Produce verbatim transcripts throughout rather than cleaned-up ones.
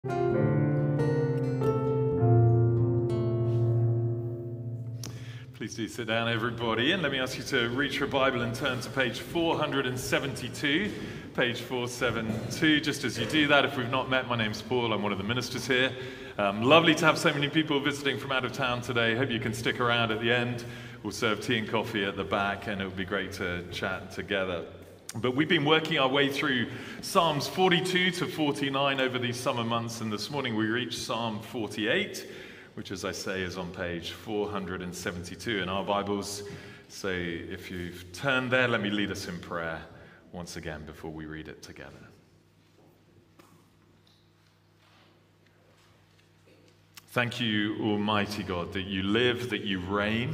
Please do sit down, everybody, and let me ask you to reach your Bible and turn to page four hundred seventy-two, page four seventy-two. Just as you do that, if we've not met, my name's Paul. I'm one of the ministers here. Um, lovely to have so many people visiting from out of town today. Hope you can stick around at the end. We'll serve tea and coffee at the back, and it will be great to chat together. But we've been working our way through Psalms forty-two to forty-nine over these summer months, and this morning we reached Psalm forty-eight, which, as I say, is on page four hundred seventy-two in our Bibles. So if you've turned there, let me lead us in prayer once again before we read it together. Thank you, Almighty God, that you live, that you reign,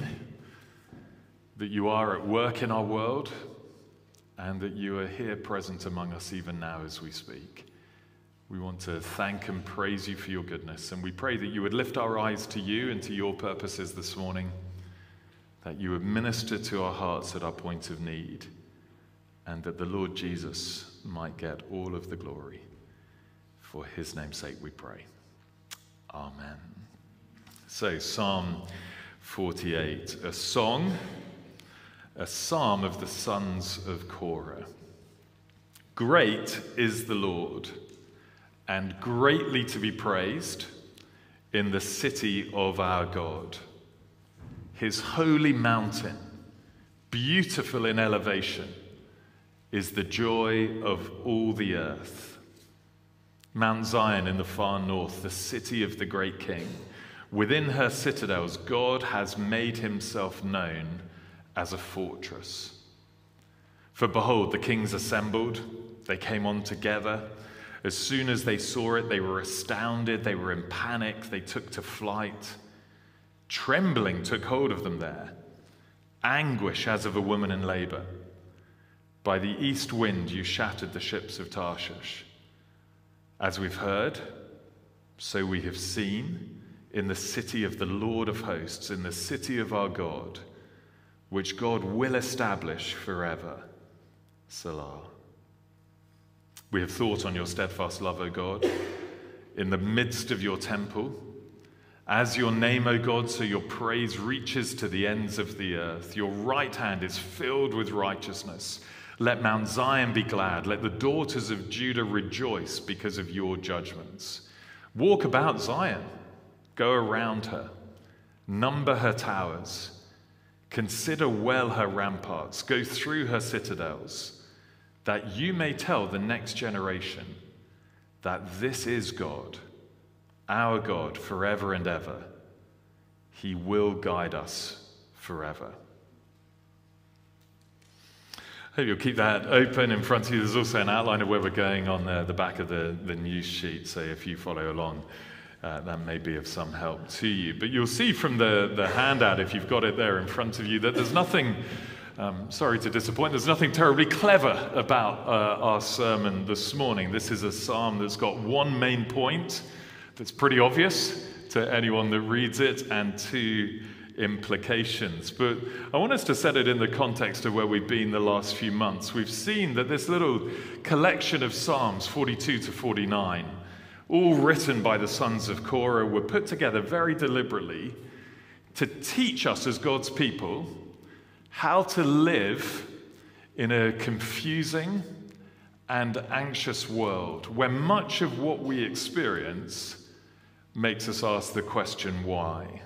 that you are at work in our world, and that you are here present among us even now as we speak. We want to thank and praise you for your goodness, and we pray that you would lift our eyes to you and to your purposes this morning, that you would minister to our hearts at our point of need, and that the Lord Jesus might get all of the glory. For his name's sake we pray. Amen. So, Psalm forty-eight, a song, a psalm of the sons of Korah. Great is the Lord, and greatly to be praised in the city of our God. His holy mountain, beautiful in elevation, is the joy of all the earth. Mount Zion in the far north, the city of the great king. Within her citadels, God has made himself known as a fortress. For behold, the kings assembled, they came on together. As soon as they saw it, they were astounded, they were in panic, they took to flight. Trembling took hold of them there, anguish as of a woman in labor. By the east wind you shattered the ships of Tarshish. As we've heard, so we have seen in the city of the Lord of hosts, in the city of our God, which God will establish forever. Selah. We have thought on your steadfast love, O God, in the midst of your temple. As your name, O God, so your praise reaches to the ends of the earth. Your right hand is filled with righteousness. Let Mount Zion be glad. Let the daughters of Judah rejoice because of your judgments. Walk about Zion. Go around her. Number her towers. Consider well her ramparts. Go through her citadels, that you may tell the next generation that this is God, our God, forever and ever. He will guide us forever. I hope you'll keep that open in front of you. There's also an outline of where we're going on the, the back of the, the news sheet, so if you follow along, uh, that may be of some help to you. But you'll see from the, the handout, if you've got it there in front of you, that there's nothing, um, sorry to disappoint, there's nothing terribly clever about uh, our sermon this morning. This is a psalm that's got one main point that's pretty obvious to anyone that reads it, and two implications. But I want us to set it in the context of where we've been the last few months. We've seen that this little collection of Psalms, forty-two to forty-nine, all written by the sons of Korah, were put together very deliberately to teach us as God's people how to live in a confusing and anxious world where much of what we experience makes us ask the question, why?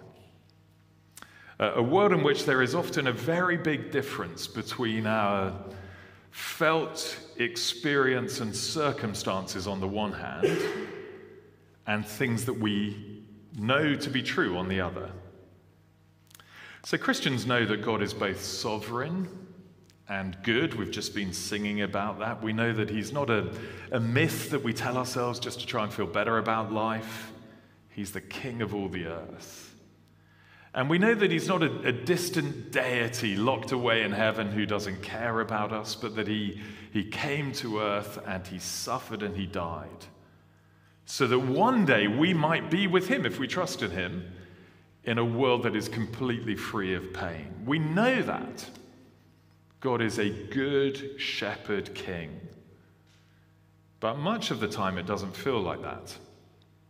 A world in which there is often a very big difference between our felt experience and circumstances on the one hand, and things that we know to be true on the other. So Christians know that God is both sovereign and good. We've just been singing about that. We know that he's not a, a myth that we tell ourselves just to try and feel better about life. He's the king of all the earth. And we know that he's not a, a distant deity locked away in heaven who doesn't care about us, but that he, he came to earth and he suffered and he died, so that one day we might be with him if we trust in him in a world that is completely free of pain. We know that. God is a good shepherd king. But much of the time it doesn't feel like that.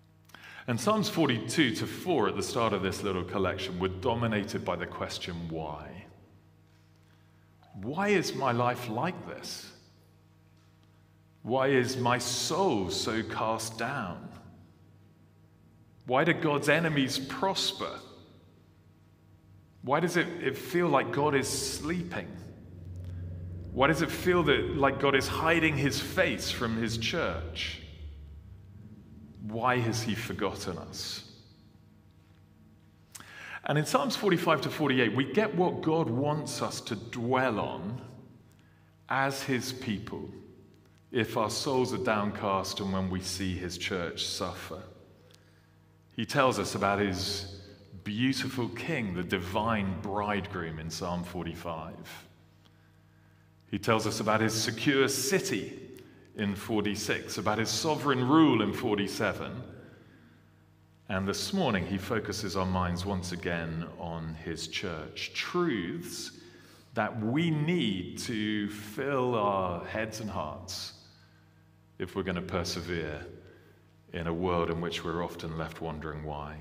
And Psalms forty-two to four at the start of this little collection were dominated by the question, why? Why is my life like this? Why is my soul so cast down? Why do God's enemies prosper? Why does it, it feel like God is sleeping? Why does it feel that, like God is hiding his face from his church? Why has he forgotten us? And in Psalms forty-five to forty-eight, we get what God wants us to dwell on as his people if our souls are downcast and when we see his church suffer. He tells us about his beautiful king, the divine bridegroom in Psalm forty-five. He tells us about his secure city in forty-six, about his sovereign rule in forty-seven. And this morning he focuses our minds once again on his church. Truths that we need to fill our heads and hearts if we're going to persevere in a world in which we're often left wondering why.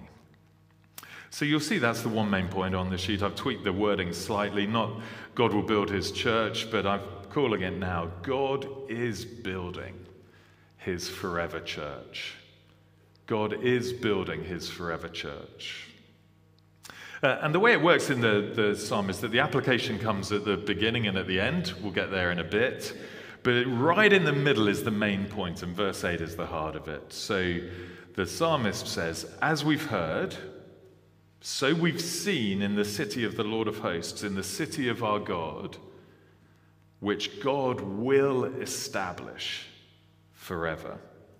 So you'll see that's the one main point on the sheet. I've tweaked the wording slightly, not God will build his church, but I'm calling it now, God is building his forever church. God is building his forever church. Uh, and the way it works in the, the psalm is that the application comes at the beginning and at the end. We'll get there in a bit. But right in the middle is the main point, and verse eight is the heart of it. So the psalmist says, as we've heard, so we've seen in the city of the Lord of hosts, in the city of our God, which God will establish forever.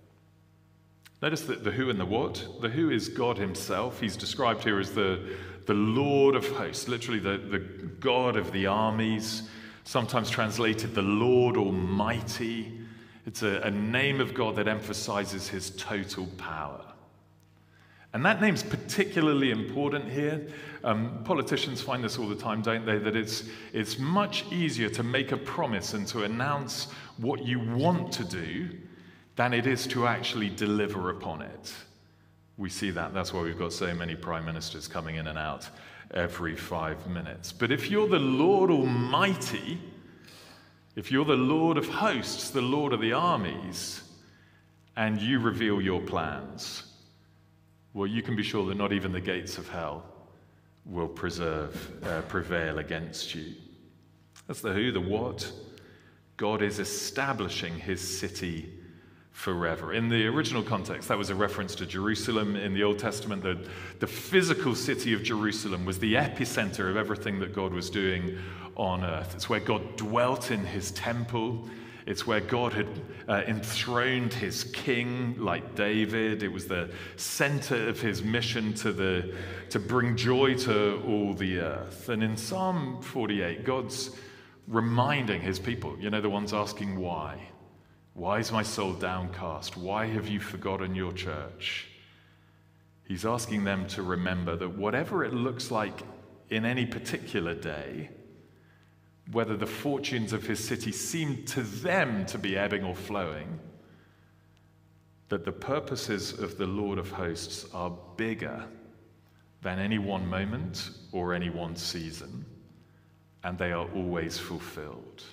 Notice that the who and the what. The who is God himself. He's described here as the, the Lord of hosts, literally the, the God of the armies, sometimes translated the Lord Almighty. It's a, a name of God that emphasizes his total power. And that name's particularly important here. Um, politicians find this all the time, don't they? That it's, it's much easier to make a promise and to announce what you want to do than it is to actually deliver upon it. We see that. That's why we've got so many prime ministers coming in and out every five minutes. But if you're the Lord Almighty, if you're the Lord of hosts, the Lord of the armies, and you reveal your plans, well, you can be sure that not even the gates of hell will preserve, uh, prevail against you. That's the who, the what. God is establishing his city forever. In the original context, that was a reference to Jerusalem. In the Old Testament, the, the physical city of Jerusalem was the epicenter of everything that God was doing on earth. It's where God dwelt in his temple. It's where God had uh, enthroned his king like David. It was the center of his mission to, the, to bring joy to all the earth. And in Psalm forty-eight, God's reminding his people, you know, the ones asking why. Why is my soul downcast? Why have you forgotten your church? He's asking them to remember that whatever it looks like in any particular day, whether the fortunes of his city seem to them to be ebbing or flowing, that the purposes of the Lord of hosts are bigger than any one moment or any one season, and they are always fulfilled.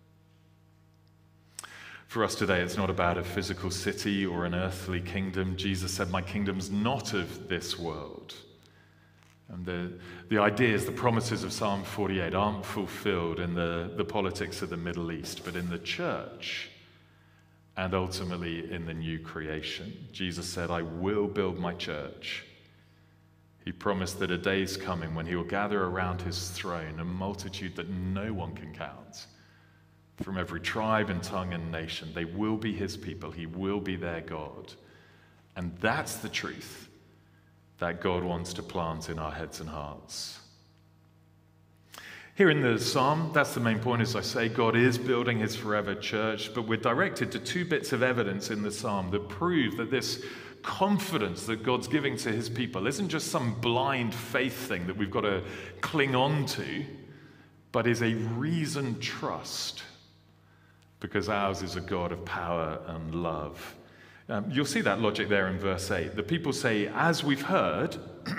For us today, it's not about a physical city or an earthly kingdom. Jesus said, my kingdom's not of this world. And the, the ideas, the promises of Psalm forty-eight aren't fulfilled in the, the politics of the Middle East, but in the church and ultimately in the new creation. Jesus said, I will build my church. He promised that a day's coming when he will gather around his throne a multitude that no one can count. From every tribe and tongue and nation, they will be his people. He will be their God. And that's the truth that God wants to plant in our heads and hearts. Here in the psalm, that's the main point, as I say, God is building his forever church, but we're directed to two bits of evidence in the psalm that prove that this confidence that God's giving to his people isn't just some blind faith thing that we've got to cling on to, but is a reasoned trust, because ours is a God of power and love. Um, you'll see that logic there in verse eight. The people say, as we've heard,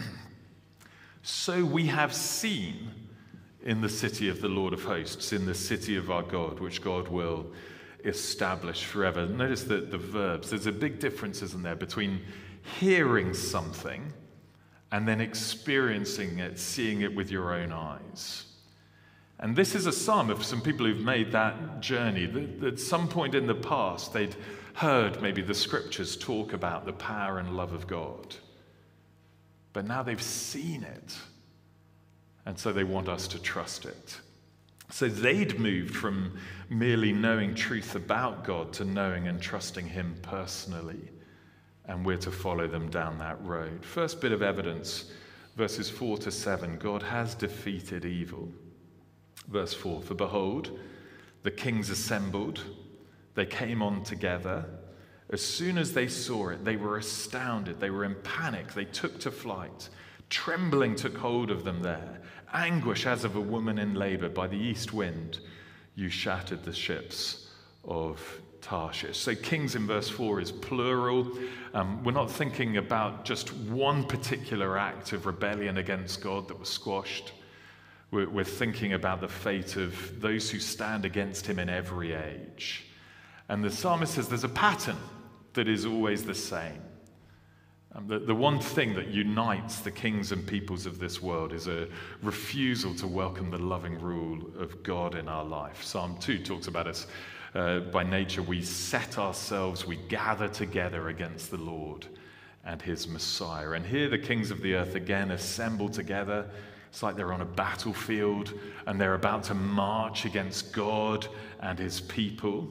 so we have seen in the city of the Lord of hosts, in the city of our God, which God will establish forever. Notice that the verbs, there's a big difference, isn't there, between hearing something and then experiencing it, seeing it with your own eyes. And this is a psalm of some people who've made that journey. That at some point in the past, they'd heard maybe the scriptures talk about the power and love of God. But now they've seen it. And so they want us to trust it. So they'd moved from merely knowing truth about God to knowing and trusting him personally. And we're to follow them down that road. First bit of evidence, verses four to seven, God has defeated evil. Verse four, for behold, the kings assembled, they came on together. As soon as they saw it, they were astounded, they were in panic, they took to flight. Trembling took hold of them there. Anguish as of a woman in labor. By the east wind, you shattered the ships of Tarshish. So kings in verse four is plural. Um, we're not thinking about just one particular act of rebellion against God that was squashed. We're, we're thinking about the fate of those who stand against him in every age. And the psalmist says there's a pattern that is always the same. Um, the, the one thing that unites the kings and peoples of this world is a refusal to welcome the loving rule of God in our life. Psalm two talks about us, uh, by nature, we set ourselves, we gather together against the Lord and his Messiah. And here the kings of the earth again assemble together. It's like they're on a battlefield and they're about to march against God and his people.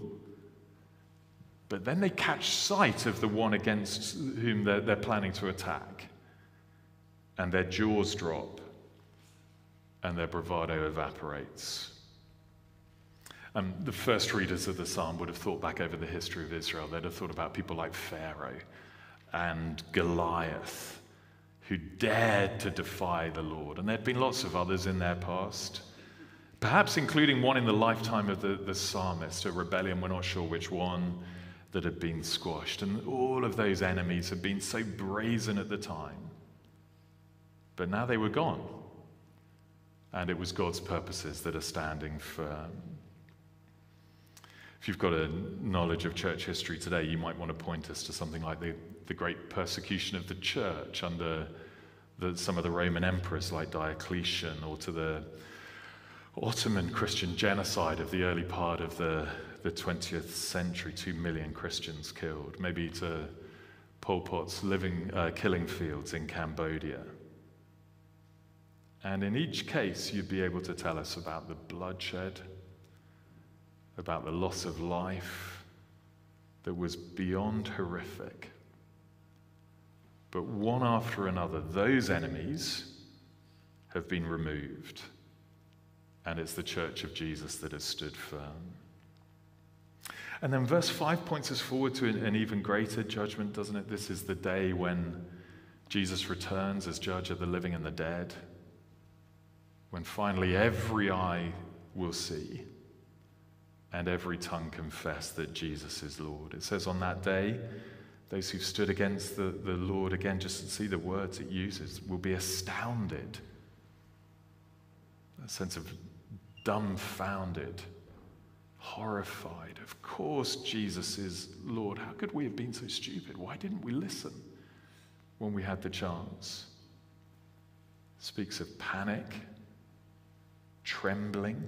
But then they catch sight of the one against whom they're, they're planning to attack. And their jaws drop and their bravado evaporates. Um, the first readers of the psalm would have thought back over the history of Israel. They'd have thought about people like Pharaoh and Goliath, who dared to defy the Lord. And there'd been lots of others in their past, perhaps including one in the lifetime of the, the psalmist, a rebellion, we're not sure which one, that had been squashed. And all of those enemies had been so brazen at the time. But now they were gone. And it was God's purposes that are standing firm. If you've got a knowledge of church history today, you might want to point us to something like the, the great persecution of the church under the, some of the Roman emperors like Diocletian, or to the Ottoman Christian genocide of the early part of the, the twentieth century, two million Christians killed, maybe to Pol Pot's living, uh, killing fields in Cambodia. And in each case, you'd be able to tell us about the bloodshed, about the loss of life that was beyond horrific. But one after another, those enemies have been removed. And it's the church of Jesus that has stood firm. And then verse five points us forward to an even greater judgment, doesn't it? This is the day when Jesus returns as judge of the living and the dead, when finally every eye will see and every tongue confess that Jesus is Lord. It says on that day, those who've stood against the, the Lord, again, just to see the words it uses, will be astounded. A sense of dumbfounded, horrified. Of course Jesus is Lord. How could we have been so stupid? Why didn't we listen when we had the chance? Speaks of panic, trembling,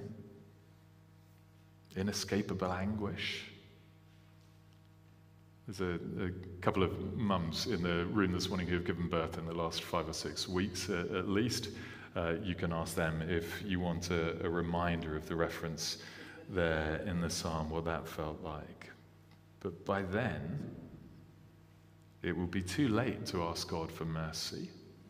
inescapable anguish. There's a, a couple of mums in the room this morning who have given birth in the last five or six weeks uh, at least. Uh, you can ask them if you want a, a reminder of the reference there in the psalm, what that felt like. But by then, it will be too late to ask God for mercy.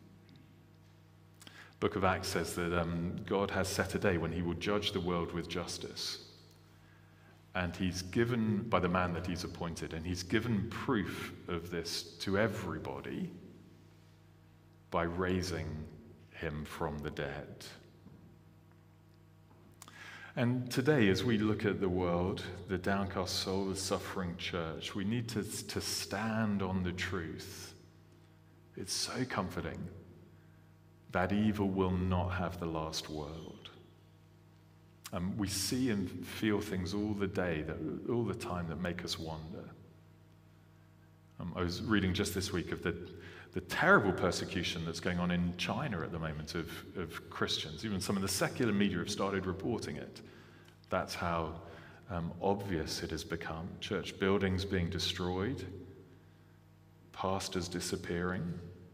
Book of Acts says that um, God has set a day when he will judge the world with justice. And he's given, by the man that he's appointed, and he's given proof of this to everybody by raising him from the dead. And today, as we look at the world, the downcast soul, the suffering church, we need to, to stand on the truth. It's so comforting that evil will not have the last word. Um, we see and feel things all the day, that, all the time, that make us wonder. Um, I was reading just this week of the, the terrible persecution that's going on in China at the moment of, of Christians. Even some of the secular media have started reporting it. That's how um, obvious it has become. Church buildings being destroyed, pastors disappearing.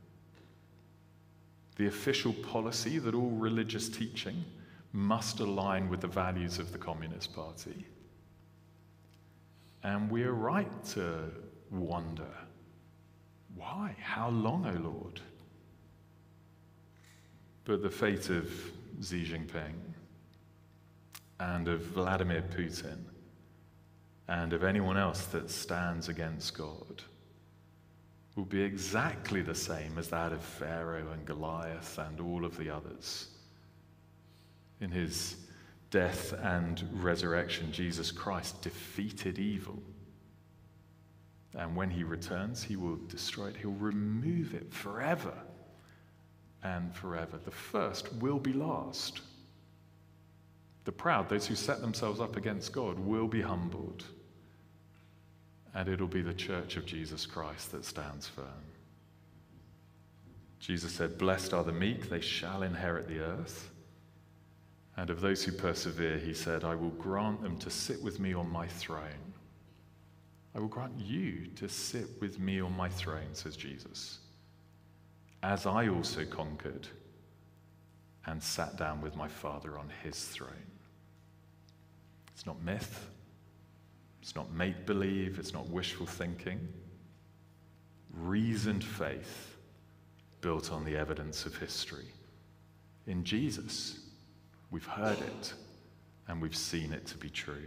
The official policy that all religious teaching must align with the values of the Communist Party. And we are right to wonder, why? How long, O Lord? But the fate of Xi Jinping and of Vladimir Putin and of anyone else that stands against God will be exactly the same as that of Pharaoh and Goliath and all of the others. In his death and resurrection, Jesus Christ defeated evil. And when he returns, he will destroy it. He'll remove it forever and forever. The first will be last. The proud, those who set themselves up against God, will be humbled. And it'll be the church of Jesus Christ that stands firm. Jesus said, "Blessed are the meek, they shall inherit the earth." And of those who persevere, he said, "I will grant them to sit with me on my throne." I will grant you to sit with me on my throne, says Jesus, as I also conquered and sat down with my Father on his throne. It's not myth. It's not make-believe. It's not wishful thinking. Reasoned faith built on the evidence of history. In Jesus, we've heard it and we've seen it to be true.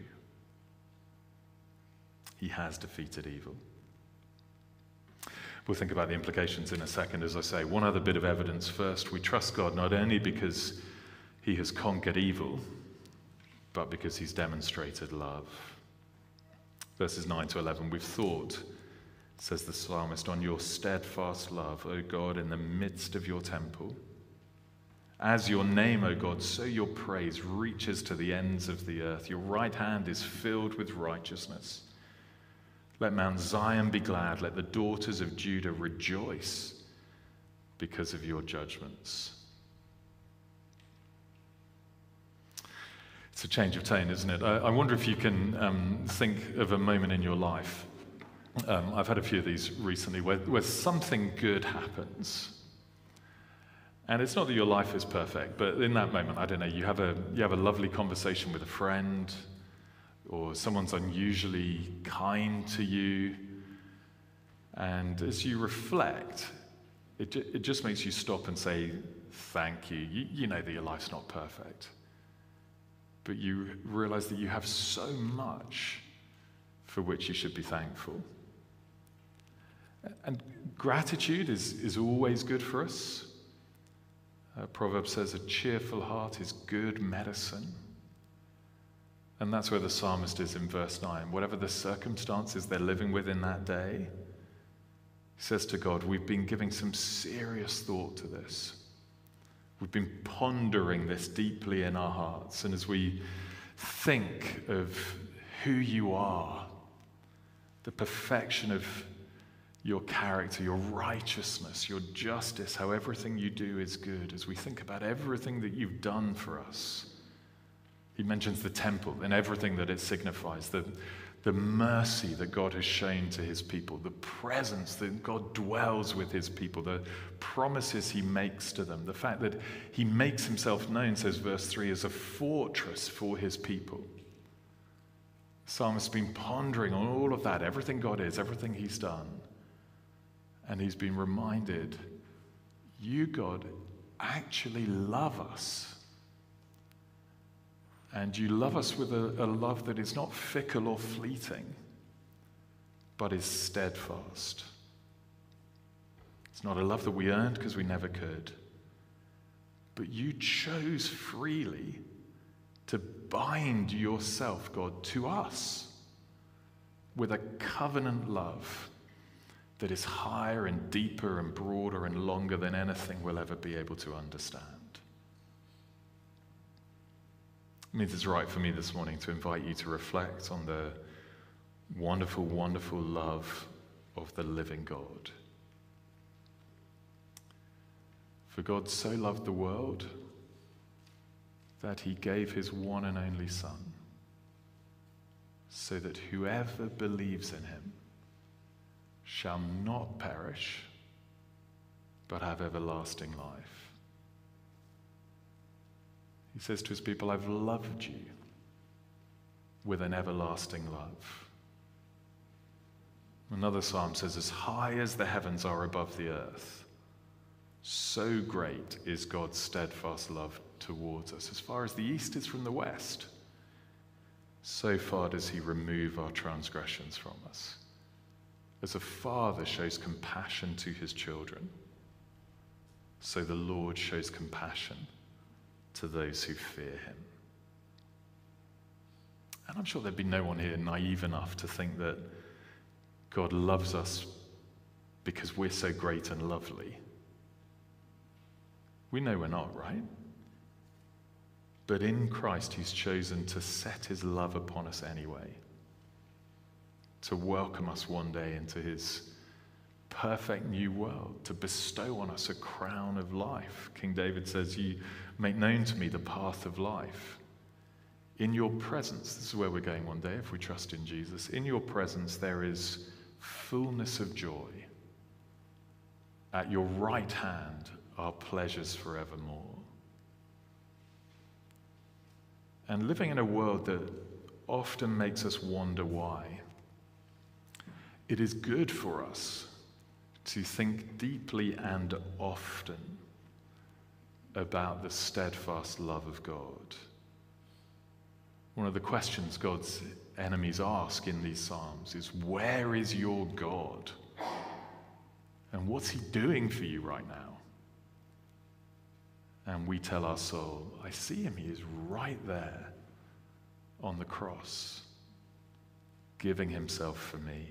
He has defeated evil. We'll think about the implications in a second, as I say. One other bit of evidence first. We trust God not only because he has conquered evil, but because he's demonstrated love. Verses nine to eleven, we've thought, says the psalmist, on your steadfast love, O God, in the midst of your temple. As your name, O God, so your praise reaches to the ends of the earth. Your right hand is filled with righteousness. Let Mount Zion be glad. Let the daughters of Judah rejoice because of your judgments. It's a change of tone, isn't it? I, I wonder if you can um, think of a moment in your life. Um, I've had a few of these recently where, where something good happens. And it's not that your life is perfect, but in that moment, I don't know, you have a, you have a lovely conversation with a friend, or someone's unusually kind to you. And as you reflect, it, ju- it just makes you stop and say, thank you. you. You know that your life's not perfect. But you realize that you have so much for which you should be thankful. And gratitude is, is always good for us. Uh, Proverbs says a cheerful heart is good medicine. And that's where the psalmist is in verse nine. Whatever the circumstances they're living with in that day, he says to God, we've been giving some serious thought to this. We've been pondering this deeply in our hearts. And as we think of who you are, the perfection of your character, your righteousness, your justice, how everything you do is good, as we think about everything that you've done for us. He mentions the temple and everything that it signifies, the, the mercy that God has shown to his people, the presence that God dwells with his people, the promises he makes to them, the fact that he makes himself known, says verse three, as a fortress for his people. The psalmist's been pondering on all of that, everything God is, everything he's done. And he's been reminded, you, God, actually love us. And you love us with a, a love that is not fickle or fleeting, but is steadfast. It's not a love that we earned because we never could. But you chose freely to bind yourself, God, to us with a covenant love that is higher and deeper and broader and longer than anything we'll ever be able to understand. It means it's right for me this morning to invite you to reflect on the wonderful, wonderful love of the living God. For God so loved the world that he gave his one and only Son, so that whoever believes in him shall not perish, but have everlasting life. He says to his people, I've loved you with an everlasting love. Another psalm says, as high as the heavens are above the earth, so great is God's steadfast love towards us. As far as the east is from the west, so far does he remove our transgressions from us. As a father shows compassion to his children, so the Lord shows compassion to those who fear him. And I'm sure there'd be no one here naive enough to think that God loves us because we're so great and lovely. We know we're not, right? But in Christ, he's chosen to set his love upon us anyway, to welcome us one day into his perfect new world, to bestow on us a crown of life. King David says, you make known to me the path of life. In your presence, this is where we're going one day if we trust in Jesus, in your presence there is fullness of joy. At your right hand are pleasures forevermore. And living in a world that often makes us wonder why, it is good for us to think deeply and often about the steadfast love of God. One of the questions God's enemies ask in these Psalms is, where is your God? And what's he doing for you right now? And we tell our soul, I see him, he is right there on the cross, giving himself for me.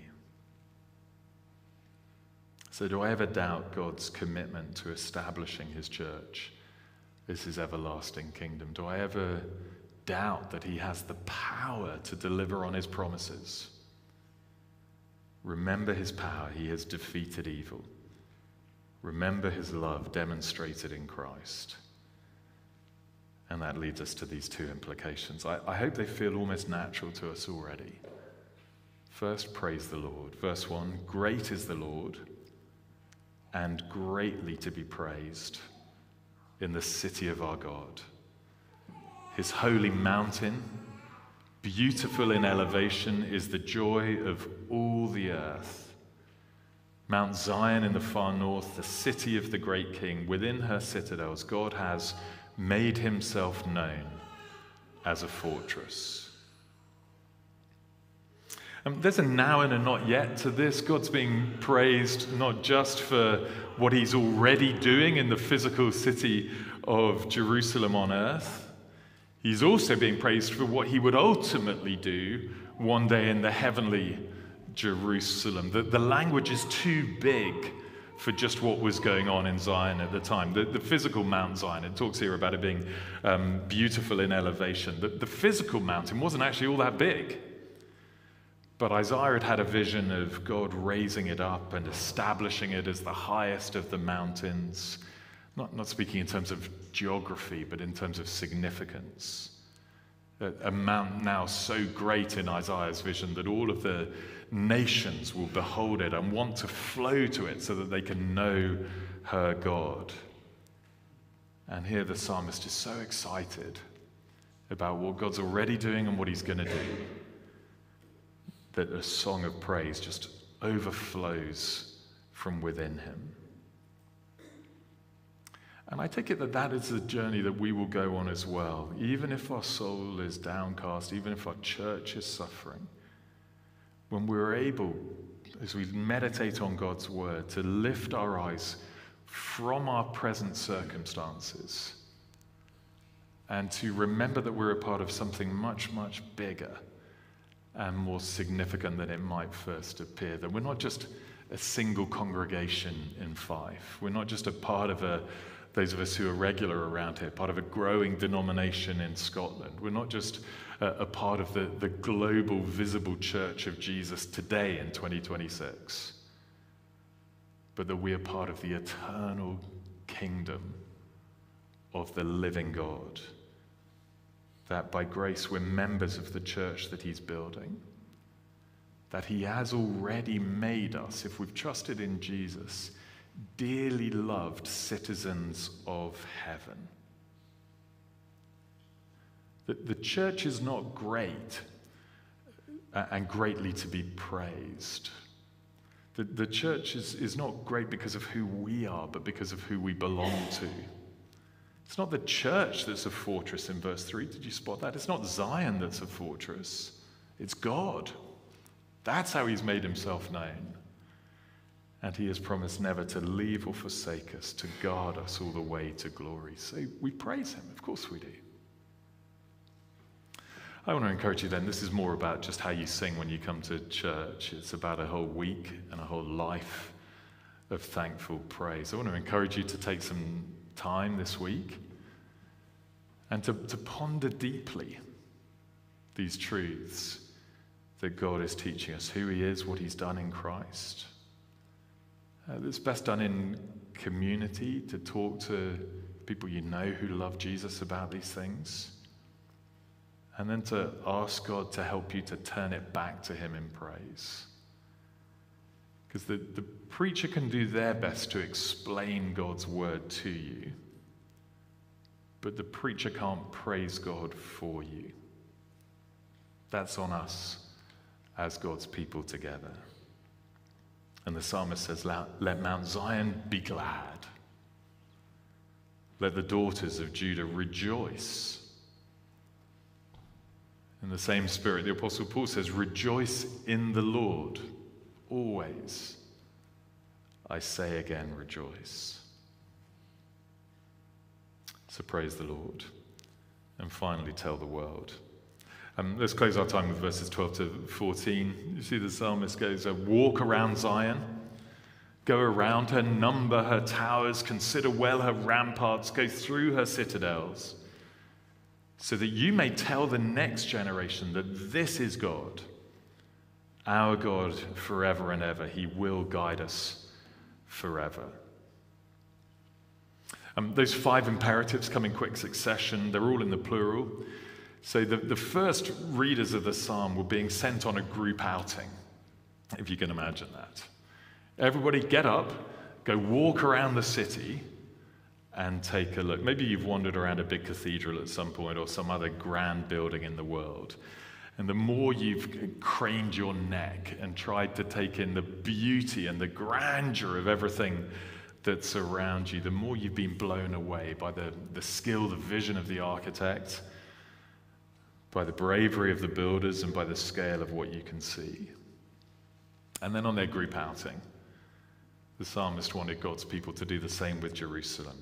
So do I ever doubt God's commitment to establishing his church as his everlasting kingdom? Do I ever doubt that he has the power to deliver on his promises? Remember his power, he has defeated evil. Remember his love demonstrated in Christ. And that leads us to these two implications. I, I hope they feel almost natural to us already. First, praise the Lord. Verse one, great is the Lord, and greatly to be praised in the city of our God. His holy mountain, beautiful in elevation, is the joy of all the earth. Mount Zion in the far north, the city of the great king, within her citadels, God has made himself known as a fortress. Um, there's a now and a not yet to this. God's being praised not just for what he's already doing in the physical city of Jerusalem on earth. He's also being praised for what he would ultimately do one day in the heavenly Jerusalem. The, the language is too big for just what was going on in Zion at the time. The, the physical Mount Zion, it talks here about it being um, beautiful in elevation. The, the physical mountain wasn't actually all that big. But Isaiah had had a vision of God raising it up and establishing it as the highest of the mountains. Not, not speaking in terms of geography, but in terms of significance. A, a mountain now so great in Isaiah's vision that all of the nations will behold it and want to flow to it so that they can know her God. And here the psalmist is so excited about what God's already doing and what he's going to do that a song of praise just overflows from within him. And I take it that that is the journey that we will go on as well, even if our soul is downcast, even if our church is suffering. When we're able, as we meditate on God's word, to lift our eyes from our present circumstances and to remember that we're a part of something much, much bigger and more significant than it might first appear. That we're not just a single congregation in Fife. We're not just a part of a, those of us who are regular around here, part of a growing denomination in Scotland. We're not just a, a part of the, the global visible church of Jesus today in twenty twenty-six, but that we are part of the eternal kingdom of the living God. That by grace we're members of the church that he's building. That he has already made us, if we've trusted in Jesus, dearly loved citizens of heaven. That the church is not great and greatly to be praised. The, the church is, is not great because of who we are, but because of who we belong to. It's not the church that's a fortress in verse three. Did you spot that? It's not Zion that's a fortress. It's God. That's how he's made himself known. And he has promised never to leave or forsake us, to guard us all the way to glory. So we praise him. Of course we do. I want to encourage you then, this is more about just how you sing when you come to church. It's about a whole week and a whole life of thankful praise. I want to encourage you to take some time this week and to, to ponder deeply these truths that God is teaching us, who he is, what he's done in Christ. Uh, it's best done in community, to talk to people you know who love Jesus about these things, and then to ask God to help you to turn it back to him in praise. Because the, the preacher can do their best to explain God's word to you, but the preacher can't praise God for you. That's on us as God's people together. And the psalmist says, let Mount Zion be glad. Let the daughters of Judah rejoice. In the same spirit, the Apostle Paul says, rejoice in the Lord, always. I say again, rejoice. So praise the Lord. And finally, tell the world. Um, let's close our time with verses twelve to fourteen. You see the psalmist goes, uh, walk around Zion, go around her, number her towers, consider well her ramparts, go through her citadels, so that you may tell the next generation that this is God, our God forever and ever. He will guide us forever. Um, those five imperatives come in quick succession. They're all in the plural. So the, the first readers of the psalm were being sent on a group outing, if you can imagine that. Everybody get up, go walk around the city and take a look. Maybe you've wandered around a big cathedral at some point or some other grand building in the world. And the more you've craned your neck and tried to take in the beauty and the grandeur of everything that's around you, the more you've been blown away by the, the skill, the vision of the architect, by the bravery of the builders, and by the scale of what you can see. And then on their group outing, the psalmist wanted God's people to do the same with Jerusalem.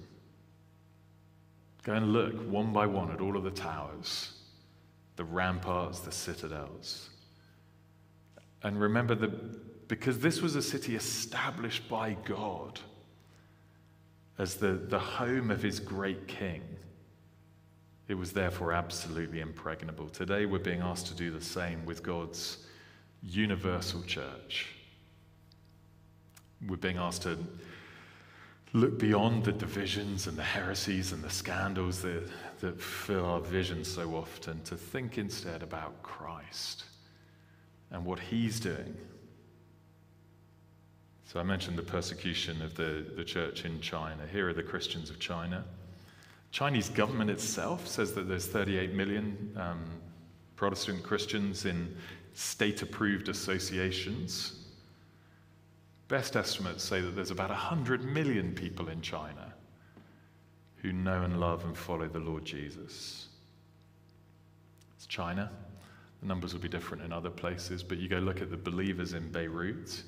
Go and look one by one at all of the towers, the ramparts, the citadels. And remember that because this was a city established by God as the, the home of his great king, it was therefore absolutely impregnable. Today we're being asked to do the same with God's universal church. We're being asked to look beyond the divisions and the heresies and the scandals that, that fill our vision so often, to think instead about Christ and what he's doing. So I mentioned the persecution of the, the church in China. Here are the Christians of China. Chinese government itself says that there's thirty-eight million um, Protestant Christians in state-approved associations. Best estimates say that there's about one hundred million people in China who know and love and follow the Lord Jesus. It's China. The numbers will be different in other places, but you go look at the believers in Beirut.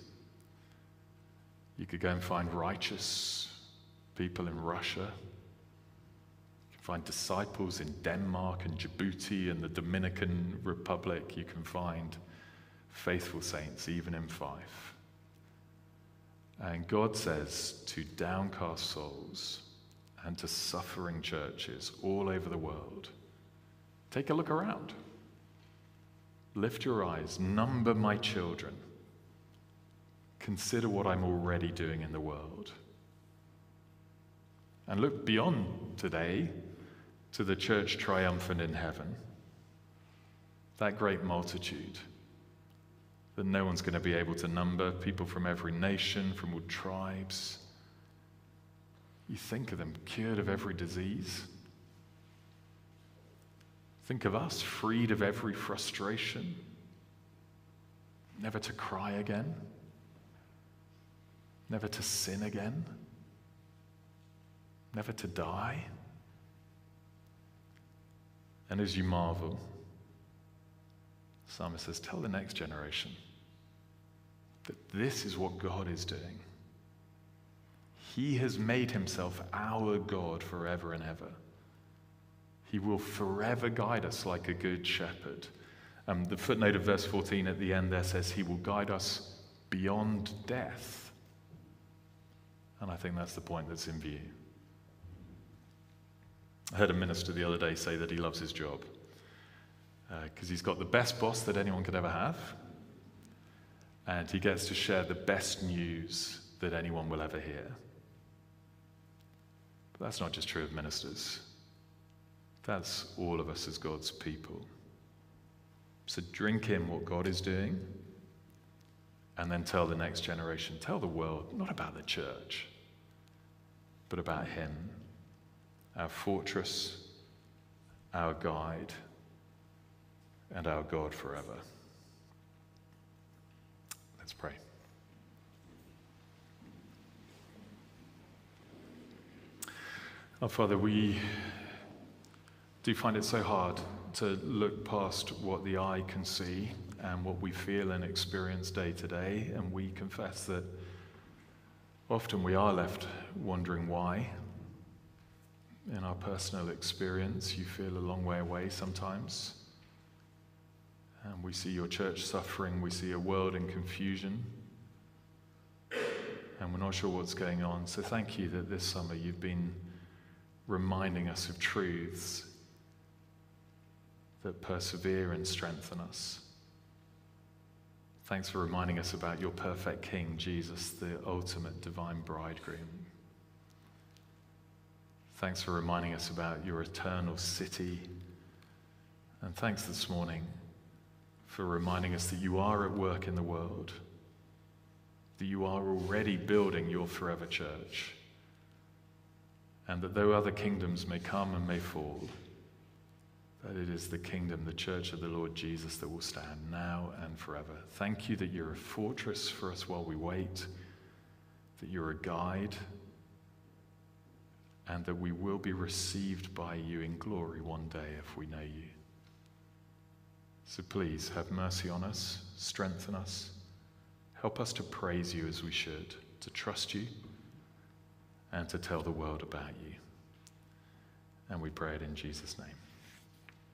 You could go and find righteous people in Russia. find disciples in Denmark and Djibouti and the Dominican Republic. You can find faithful saints even in Fife. And God says to downcast souls and to suffering churches all over the world, take a look around. Lift your eyes, number my children. Consider what I'm already doing in the world. And look beyond today to the church triumphant in heaven. That great multitude that no one's going to be able to number, people from every nation, from all tribes. You think of them cured of every disease. Think of us freed of every frustration, never to cry again, never to sin again, never to die. And as you marvel, the psalmist says, tell the next generation that this is what God is doing. He has made himself our God forever and ever. He will forever guide us like a good shepherd. Um, the footnote of verse fourteen at the end there says he will guide us beyond death. And I think that's the point that's in view. I heard a minister the other day say that he loves his job because uh, he's got the best boss that anyone could ever have, and he gets to share the best news that anyone will ever hear. But that's not just true of ministers. That's all of us as God's people. So drink in what God is doing, and then tell the next generation, tell the world, not about the church, but about him, our fortress, our guide, and our God forever. Let's pray. Our Father, we do find it so hard to look past what the eye can see and what we feel and experience day to day, and we confess that often we are left wondering why. In our personal experience, you feel a long way away sometimes, and we see your church suffering, we see a world in confusion, and we're not sure what's going on. So thank you that this summer you've been reminding us of truths that persevere and strengthen us. Thanks for reminding us about your perfect King, Jesus, the ultimate divine bridegroom. Thanks for reminding us about your eternal city. And thanks this morning for reminding us that you are at work in the world, that you are already building your forever church, and that though other kingdoms may come and may fall, that it is the kingdom, the church of the Lord Jesus, that will stand now and forever. Thank you that you're a fortress for us while we wait, that you're a guide, and that we will be received by you in glory one day if we know you. So please have mercy on us, strengthen us, help us to praise you as we should, to trust you, and to tell the world about you. And we pray it in Jesus' name.